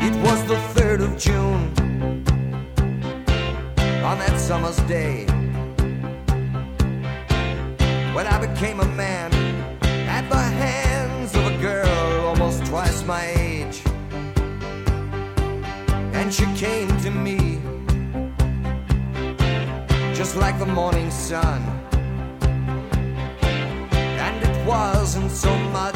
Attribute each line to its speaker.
Speaker 1: It was the 3rd of June, on that summer's day, when I became a man at the hands of a girl almost twice my age. And she came to me just like the morning sun, and it wasn't so much